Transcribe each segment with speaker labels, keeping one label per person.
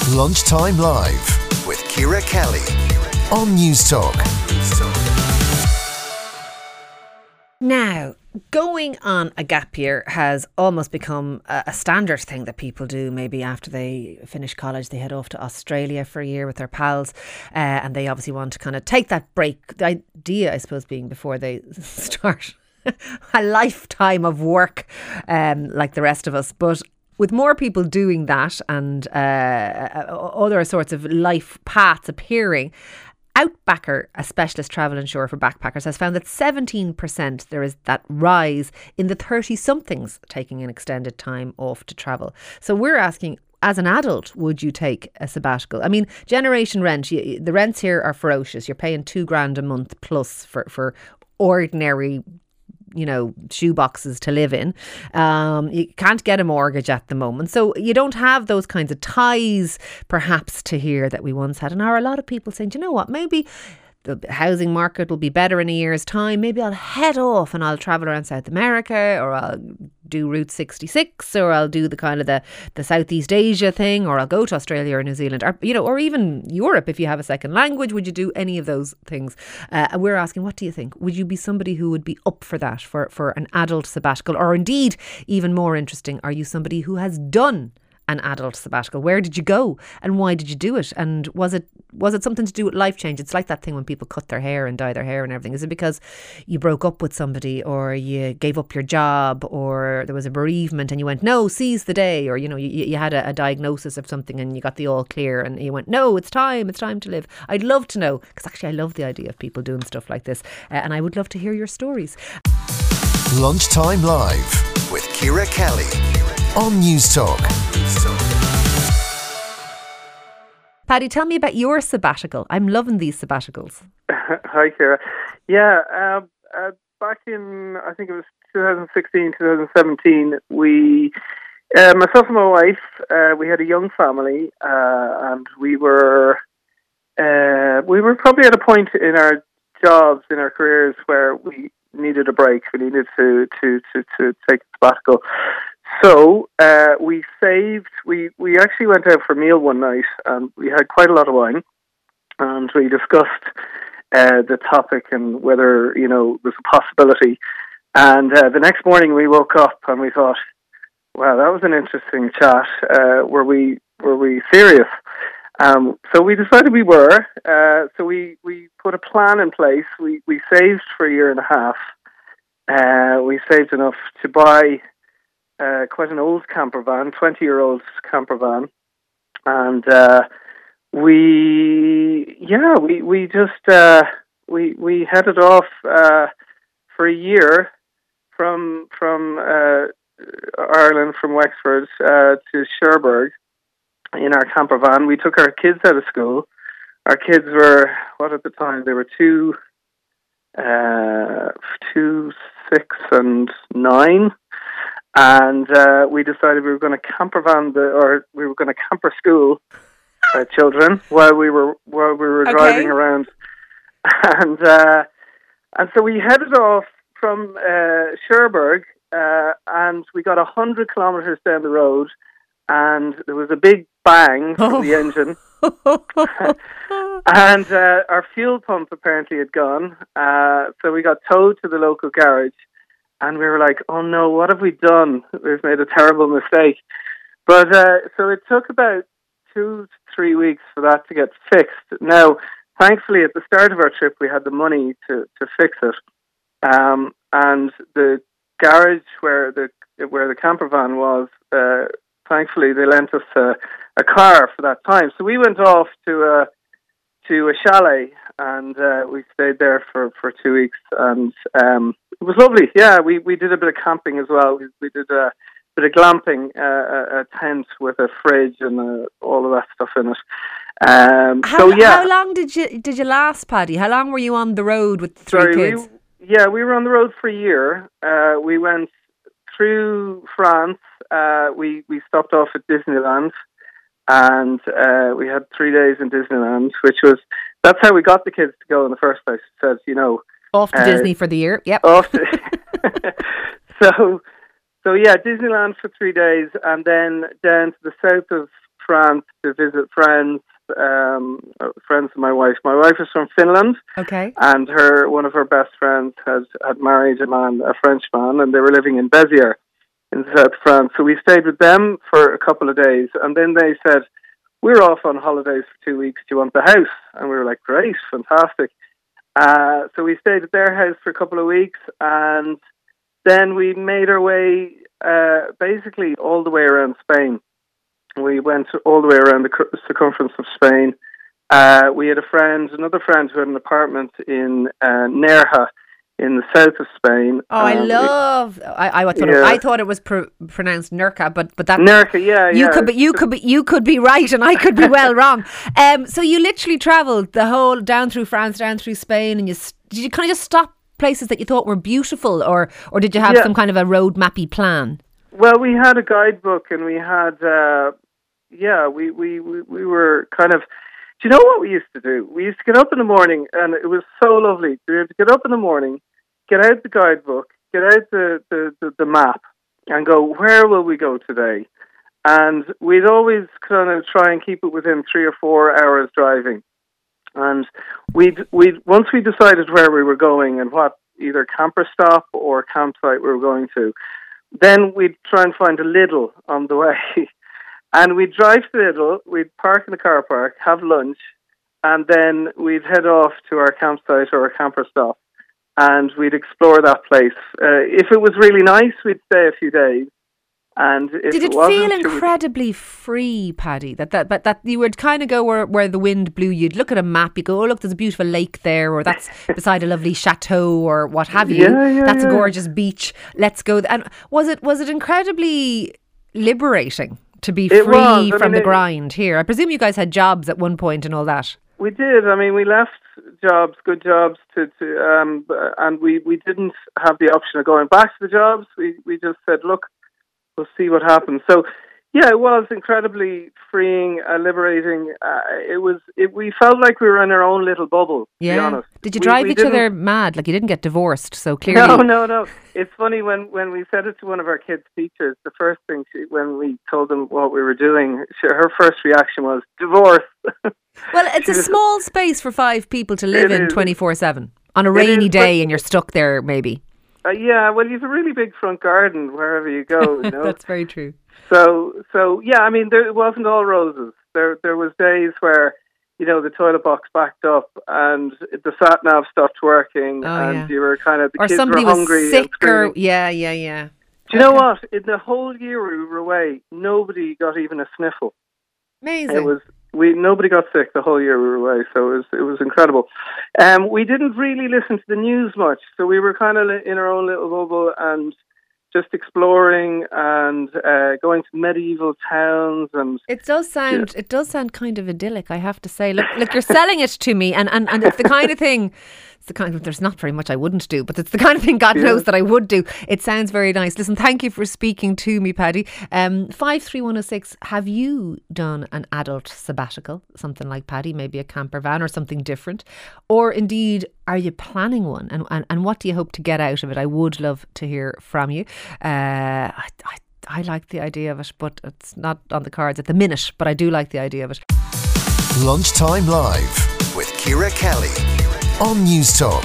Speaker 1: Lunchtime Live with Ciara Kelly on News Talk.
Speaker 2: Now, going on a gap year has almost become a standard thing that people do. Maybe after they finish college, they head off to Australia for a year with their pals, and they obviously want to kind of take that break. The idea, I suppose, being before they start a lifetime of work like the rest of us. But with more people doing that and other sorts of life paths appearing, Outbacker, a specialist travel insurer for backpackers, has found that 17% there is that rise in the 30-somethings taking an extended time off to travel. So we're asking, as an adult, would you take a sabbatical? I mean, generation rent, the rents here are ferocious. You're paying $2,000 a month plus for ordinary, shoe boxes to live in. You can't get a mortgage at the moment. So you don't have those kinds of ties, perhaps, to here that we once had. And are a lot of people saying, do you know what, maybe the housing market will be better in a year's time. Maybe I'll head off and I'll travel around South America, or I'll do Route 66, or I'll do the kind of the Southeast Asia thing, or I'll go to Australia or New Zealand, or even Europe if you have a second language. Would you do any of those things? We're asking, what do you think? Would you be somebody who would be up for that, for an adult sabbatical? Or indeed, even more interesting, are you somebody who has done an adult sabbatical? Where did you go and why did you do it? And was it something to do with life change? It's like that thing when people cut their hair and dye their hair and everything. Is it because you broke up with somebody, or you gave up your job, or there was a bereavement and you went, no, seize the day, or you had a diagnosis of something and you got the all clear and you went, no, it's time to live? I'd love to know, because actually I love the idea of people doing stuff like this, and I would love to hear your stories.
Speaker 1: Lunchtime Live with Ciara Kelly on News Talk.
Speaker 2: Paddy, tell me about your sabbatical. I'm loving these sabbaticals.
Speaker 3: Hi, Ciara. Yeah, back in, I think it was 2016, 2017, we, myself and my wife, we had a young family, and we were probably at a point in our jobs, in our careers, where we needed a break. We needed to take a sabbatical. So we saved. We actually went out for a meal one night, and we had quite a lot of wine, and we discussed the topic and whether it was a possibility. And the next morning we woke up and we thought, "Wow, that was an interesting chat. Were we serious?" So we decided we were. So we put a plan in place. We saved for a year and a half. We saved enough to buy quite an old camper van, 20-year-old camper van, and we headed off for a year from Ireland, from Wexford to Cherbourg in our camper van. We took our kids out of school. Our kids were, what at the time? They were 2, 6 and 9. And we decided we were going to camper school children while we were driving around, and so we headed off from Cherbourg, and we got 100 kilometres down the road, and there was a big bang from the engine, and our fuel pump apparently had gone, so we got towed to the local garage. And we were like, oh no, what have we done? We've made a terrible mistake. But so it took about 2 to 3 weeks for that to get fixed. Now, thankfully, at the start of our trip, we had the money to fix it. And the garage where the camper van was, thankfully, they lent us a car for that time. So we went off to a chalet, and we stayed there for 2 weeks, and it was lovely. Yeah, we did a bit of camping as well. We did a bit of glamping, a tent with a fridge and all of that stuff in it. How
Speaker 2: long did you last, Paddy? How long were you on the road with three kids?
Speaker 3: We were on the road for a year. We went through France. We stopped off at Disneyland. And we had 3 days in Disneyland, that's how we got the kids to go in the first place. It says,
Speaker 2: off to Disney for the year. Yep.
Speaker 3: So yeah, Disneyland for 3 days, and then down to the south of France to visit friends, friends of my wife. My wife is from Finland.
Speaker 2: Okay.
Speaker 3: And one of her best friends had married a French man, and they were living in Béziers in the south of France. So we stayed with them for a couple of days, and then they said, we're off on holidays for 2 weeks. Do you want the house? And we were like, great, fantastic. So we stayed at their house for a couple of weeks, and then we made our way basically all the way around Spain. We went all the way around the circumference of Spain. We had another friend who had an apartment in Nerja in the south of Spain.
Speaker 2: Oh, I thought it was pronounced Nerja, but that
Speaker 3: Nerja, yeah.
Speaker 2: You could be right, and I could be well wrong. So you literally travelled the whole down through France, down through Spain, and did you kind of just stop places that you thought were beautiful, or did you have some kind of a road mappy plan?
Speaker 3: Well, we had a guidebook, and we had we were kind of. Do you know what we used to do? We used to get up in the morning, and it was so lovely. We had to get up in the morning, get out the guidebook, get out the map, and go, where will we go today? And we'd always kind of try and keep it within 3 or 4 hours driving. And we'd once we decided where we were going and what either camper stop or campsite we were going to, then we'd try and find a Lidl on the way. And we'd drive to Lidl, we'd park in the car park, have lunch, and then we'd head off to our campsite or our camper stop, and we'd explore that place. If it was really nice, we'd stay a few days. And if
Speaker 2: did it feel incredibly free, Paddy? That you would kind of go where the wind blew. You'd look at a map, you go, oh look, there's a beautiful lake there, or that's beside a lovely chateau, or what have you. That's a gorgeous beach. Let's go. And was it incredibly liberating to be free from the grind here? I presume you guys had jobs at one point and all that.
Speaker 3: We did. I mean, we left jobs, good jobs, and we didn't have the option of going back to the jobs. We just said, look, we'll see what happens. So, yeah, it was incredibly freeing, liberating. We felt like we were in our own little bubble, to be honest.
Speaker 2: Did you drive each other mad? Like, you didn't get divorced, so clearly...
Speaker 3: No. It's funny, when we said it to one of our kids' teachers, the first thing, when we told them what we were doing, her first reaction was, divorce.
Speaker 2: Well, it's a small space for 5 people to live in 24/7. On a rainy day and you're stuck there, maybe.
Speaker 3: Yeah, well, you have a really big front garden wherever you go. You know?
Speaker 2: That's very true.
Speaker 3: So yeah, I mean, it wasn't all roses. There was days where, you know, the toilet box backed up and the sat nav stopped working, you were kind of, the kids
Speaker 2: somebody
Speaker 3: were hungry.
Speaker 2: Was sick or
Speaker 3: yeah. Do you know what? In the whole year we were away, nobody got even a sniffle.
Speaker 2: Amazing.
Speaker 3: Nobody got sick the whole year we were away, so it was incredible. We didn't really listen to the news much, so we were kind of in our own little bubble and just exploring and going to medieval towns. And
Speaker 2: it does sound kind of idyllic, I have to say. Look, you're selling it to me, and it's the kind of thing. There's not very much I wouldn't do, but it's the kind of thing God knows that I would do. It sounds very nice. Listen, thank you for speaking to me, Paddy. 53106, have you done an adult sabbatical, something like Paddy, maybe a camper van or something different? Or indeed, are you planning one? And what do you hope to get out of it? I would love to hear from you. I like the idea of it, but it's not on the cards at the minute, but I do like the idea of it.
Speaker 1: Lunchtime Live with Ciara Kelly on News Talk.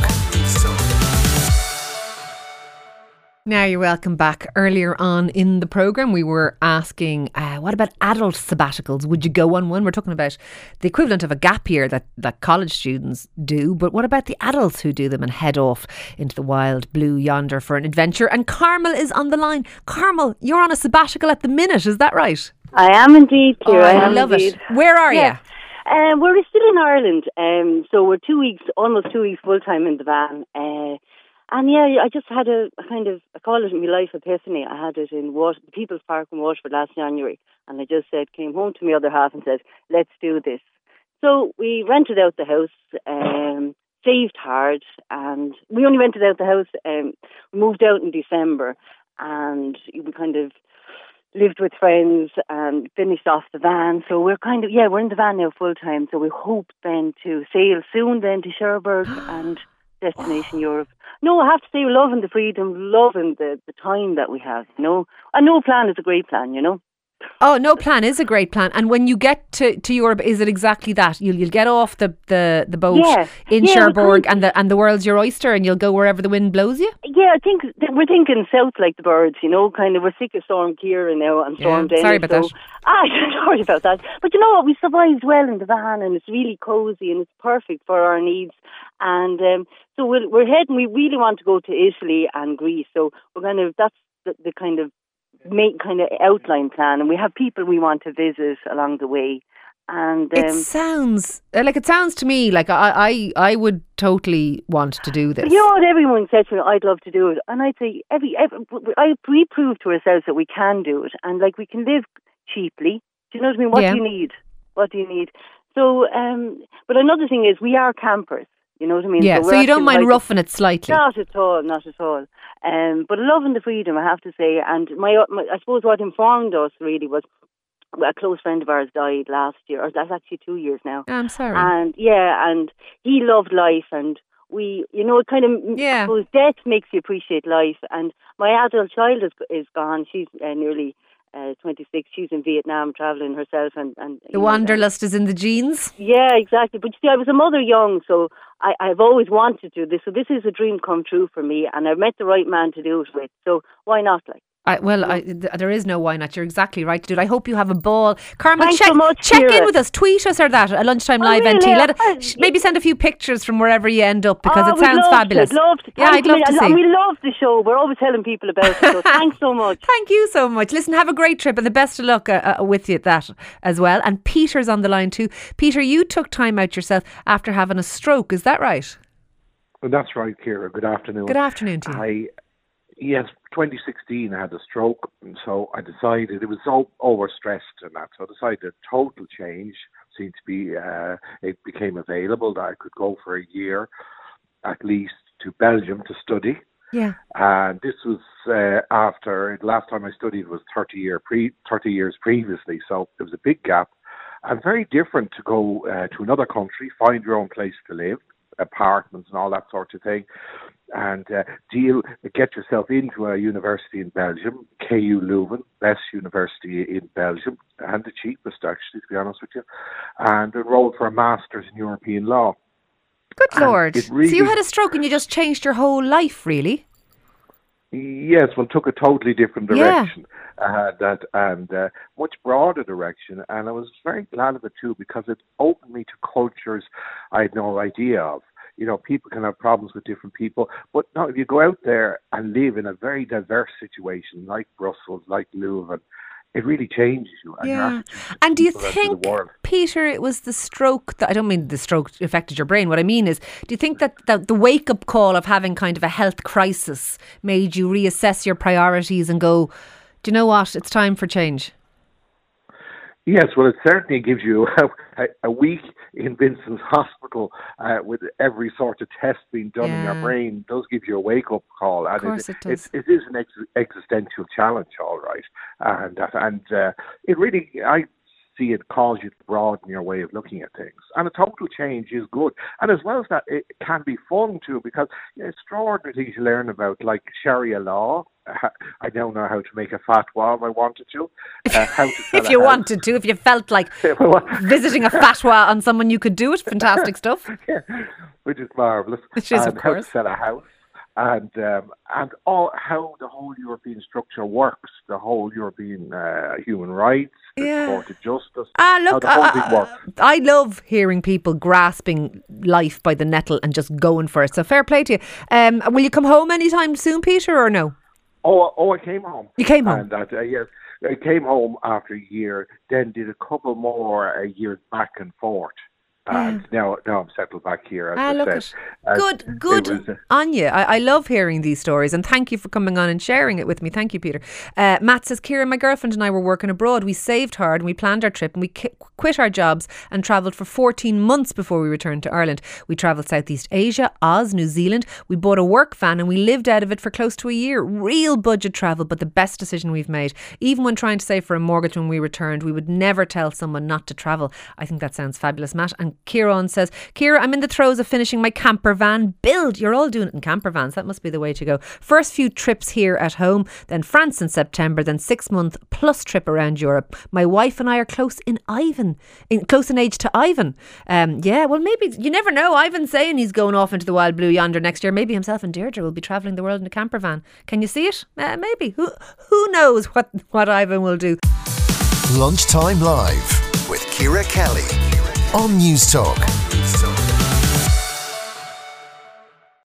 Speaker 2: Now you're welcome back. Earlier on in the programme we were asking, what about adult sabbaticals? Would you go on one? We're talking about the equivalent of a gap year that college students do, but what about the adults who do them and head off into the wild blue yonder for an adventure? And Carmel is on the line. Carmel, you're on a sabbatical at the minute, is that right?
Speaker 4: I am indeed, Ciara.
Speaker 2: I love it. Where are you?
Speaker 4: We're still in Ireland, so we're almost 2 weeks full time in the van. And yeah, I just had I call it my life epiphany. I had it in People's Park in Waterford last January, and I just came home to my other half and said, let's do this. So we rented out the house, saved hard, and we only rented out the house, we moved out in December, and we kind of lived with friends and finished off the van. So we're we're in the van now full time. So we hope then to sail soon then to Cherbourg and destination Europe. No, I have to say, we're loving the freedom, loving the time that we have, you know. A no plan is a great plan, you know.
Speaker 2: Oh, no plan is a great plan. And when you get to Europe, is it exactly that? You'll get off the boat in Cherbourg and the world's your oyster, and you'll go wherever the wind blows you?
Speaker 4: Yeah, I think we're thinking south like the birds, kind of. We're sick of Storm Ciara now and Storm Dennis.
Speaker 2: Sorry about that.
Speaker 4: Sorry about that. But you know what? We survived well in the van, and it's really cosy and it's perfect for our needs. And so we're heading. We really want to go to Italy and Greece. So that's the kind of main kind of outline plan, and we have people we want to visit along the way. And
Speaker 2: it sounds to me like I would totally want to do this.
Speaker 4: You know what? Everyone said to me, I'd love to do it, and I'd say we prove to ourselves that we can do it, and like we can live cheaply. Do you know what I mean? What do you need? What do you need? So, but another thing is we are campers. You know what I mean?
Speaker 2: Yeah, so you don't mind roughing it slightly?
Speaker 4: Not at all, not at all. But loving the freedom, I have to say. And my I suppose what informed us really was a close friend of ours died last year, or that's actually 2 years now.
Speaker 2: I'm sorry.
Speaker 4: And and he loved life, and we, it kind of, I suppose death makes you appreciate life. And my adult child is gone. She's nearly 26. She's in Vietnam travelling herself, and
Speaker 2: the wanderlust is in the genes.
Speaker 4: Yeah, exactly. But you see, I was a mother young, so I've always wanted to do this. So this is a dream come true for me, and I've met the right man to do it with. So why not?
Speaker 2: There is no why not. You're exactly right to do it. I hope you have a ball. Carmen,
Speaker 4: Thanks
Speaker 2: check
Speaker 4: Ciara.
Speaker 2: in with us. Tweet us or that at Lunchtime Live NT. Maybe send a few pictures from wherever you end up, because it sounds fabulous.
Speaker 4: I'd love to see. And we love the show. We're always telling people about it. So thanks so much.
Speaker 2: Thank you so much. Listen, have a great trip, and the best of luck with you at that as well. And Peter's on the line too. Peter, you took time out yourself after having a stroke. Is that right?
Speaker 5: Well, that's right, Ciara. Good afternoon.
Speaker 2: Good afternoon to you.
Speaker 5: Yes, 2016 I had a stroke, and so I decided it was so overstressed and that, so I decided a total change seemed to be, it became available that I could go for a year at least to Belgium to study.
Speaker 2: Yeah.
Speaker 5: And this was after, the last time I studied was 30 years previously, so there was a big gap. And very different to go to another country, find your own place to live, apartments and all that sort of thing, and get yourself into a university in Belgium, KU Leuven, best university in Belgium, and the cheapest actually, to be honest with you, and enrolled for a master's in European law.
Speaker 2: Good Lord. So you had a stroke and you just changed your whole life, really?
Speaker 5: Yes, well, took a totally different direction, and much broader direction, and I was very glad of it too, because it opened me to cultures I had no idea of. People can have problems with different people, but no, if you go out there and live in a very diverse situation like Brussels, like Leuven, it really changes you.
Speaker 2: And do you think, Peter, it was the stroke that, I don't mean the stroke affected your brain. What I mean is, do you think that the wake-up call of having kind of a health crisis made you reassess your priorities and go, do you know what, it's time for change?
Speaker 5: Yes, well, it certainly gives you a week in Vincent's Hospital with every sort of test being done in your brain. It does give you a wake-up call. And
Speaker 2: of course it does.
Speaker 5: It is an existential challenge, all right. And it really, I see it cause you to broaden your way of looking at things. And a total change is good. And as well as that, it can be fun too, because extraordinary things you learn about, like Sharia law. I don't know how to make a fatwa if I wanted to. How to
Speaker 2: if you wanted to, if you felt like visiting a fatwa on someone, you could do it. Fantastic stuff.
Speaker 5: Yeah, which is marvellous.
Speaker 2: Which is, of course.
Speaker 5: How to sell a house. And all how the whole European structure works, the whole European human rights, the Court of Justice,
Speaker 2: look,
Speaker 5: how the whole thing works.
Speaker 2: I love hearing people grasping life by the nettle and just going for it. So fair play to you. Will you come home anytime soon, Peter, or no?
Speaker 5: Oh, I came home.
Speaker 2: You came home?
Speaker 5: And yes, I came home after a year, then did a couple more years back and forth. And now I'm settled back here. As I said.
Speaker 2: Good on you. I love hearing these stories, and thank you for coming on and sharing it with me. Thank you, Peter. Matt says, Ciara, my girlfriend and I were working abroad. We saved hard and we planned our trip, and we quit our jobs and travelled for 14 months before we returned to Ireland. We travelled Southeast Asia, Oz, New Zealand. We bought a work van and we lived out of it for close to a year. Real budget travel, but the best decision we've made. Even when trying to save for a mortgage when we returned, we would never tell someone not to travel. I think that sounds fabulous, Matt. And Kieran says, Ciara, I'm in the throes of finishing my camper van build. You're all doing it in camper vans. That must be the way to go. First few trips here at home, then France in September, then 6 month plus trip around Europe. My wife and I are close in age to Ivan. Yeah, well, maybe, you never know. Ivan's saying he's going off into the wild blue yonder next year. Maybe himself and Deirdre will be travelling the world in a camper van. Can you see it? Maybe. Who knows what Ivan will do.
Speaker 1: Lunchtime Live with Ciara Kelly on News Talk.